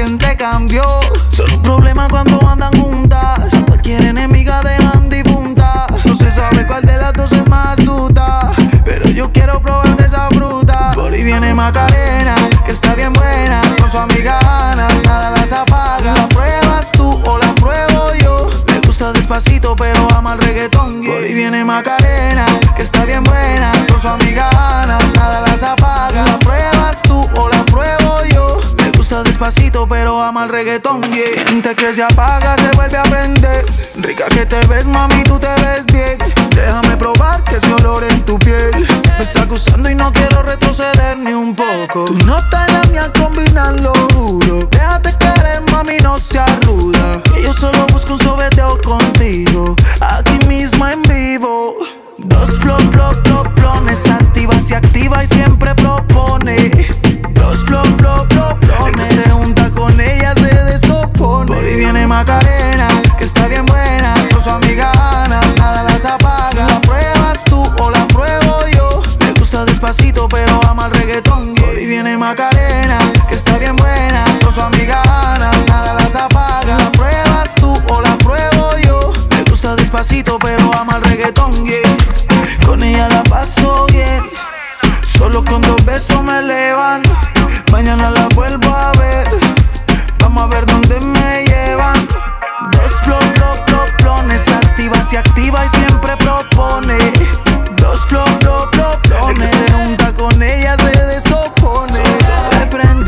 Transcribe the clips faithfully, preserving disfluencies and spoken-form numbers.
ambiente cambió. Son un problema cuando andan juntas. Cualquier enemiga dejan difunta. No se sabe cuál de las dos es más duda, pero yo quiero probar de esa fruta. Por ahí viene Macarena, que está bien buena. Con su amiga Ana, nada las apaga. ¿La pruebas tú o la pruebo yo? Me gusta despacito, pero ama el reggaetón, yeah. Por ahí viene Macarena, que está bien buena. Con su amiga Ana, nada las apaga. ¿La pruebas tú o la pruebo yo? Me gusta despacito, pero ama el reggaetón, yeah. Siente que se apaga, se vuelve a prender. Rica que te ves, mami, tú te ves bien. Déjame probarte ese olor en tu piel. Me está acusando y no quiero retroceder ni un poco. Tu nota y la mía combinan, lo juro. Déjate querer, mami, no seas ruda. Que yo solo busco un sobeteo contigo, aquí mismo en vivo. Dos bloc, bloc, bloc, blones. Activa, se activa y siempre propone. Dos bloc, bloc, bloc, blones. El que se junta con ella se descompone. Por ahí viene Macarena, que está bien buena. Con su amiga Ana, nada las apaga. ¿La pruebas tú o la pruebo yo? Me gusta despacito, pero ama el reggaetón, yeah. Por ahí viene Macarena, que está bien buena. Con su amiga Ana, nada las apaga. ¿La pruebas tú o la pruebo yo? Me gusta despacito, pero ama el reggaetón, yeah. Con ella la paso bien, solo con dos besos me elevan. Mañana la vuelvo a ver, vamos a ver dónde me llevan. Dos bloc, bloc, bloc, blones. Activa, se activa y siempre propone. Dos bloc, bloc, bloc, blones. El que se junta con ella se descompone. Se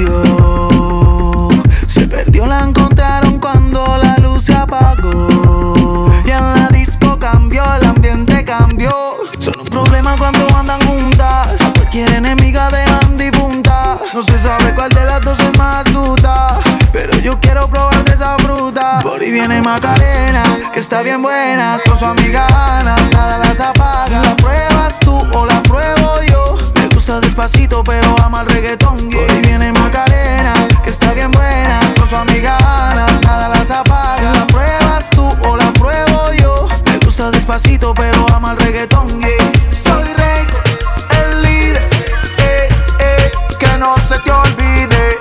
prendió, se perdió, la encontraron cuando la luz se apagó. Y en la disco cambió, el ambiente cambió. Son un problema cuando andan juntas. Cualquier enemiga dejan difunta. No se sabe cuál de las dos es más duda, pero yo quiero probar de esa fruta. Por ahí viene Macarena, que está bien buena. Con su amiga Ana, nada las apaga. ¿La pruebas tú o la pruebo yo? Me gusta despacito, pero ama el reggaetón, yeah. Por ahí viene Macarena, que está bien buena. Con su amiga Ana, nada las apaga. ¿La pruebas tú o la pruebo yo? Me gusta despacito, pero ama el reggaetón, yeah. Soy Rico, el líder, eh, eh, que no se te olvide.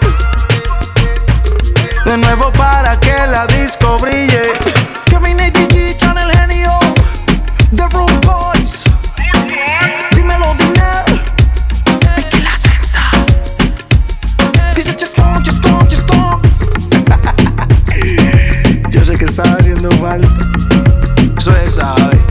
De nuevo para que la disco brille. Kevin A T G, Channel Genio, The Room Boys. Dímelo, dinero. Es que la sensa. Dice just don't, just don't, just don't. Yo sé que estaba haciendo falta. Eso es, sabe.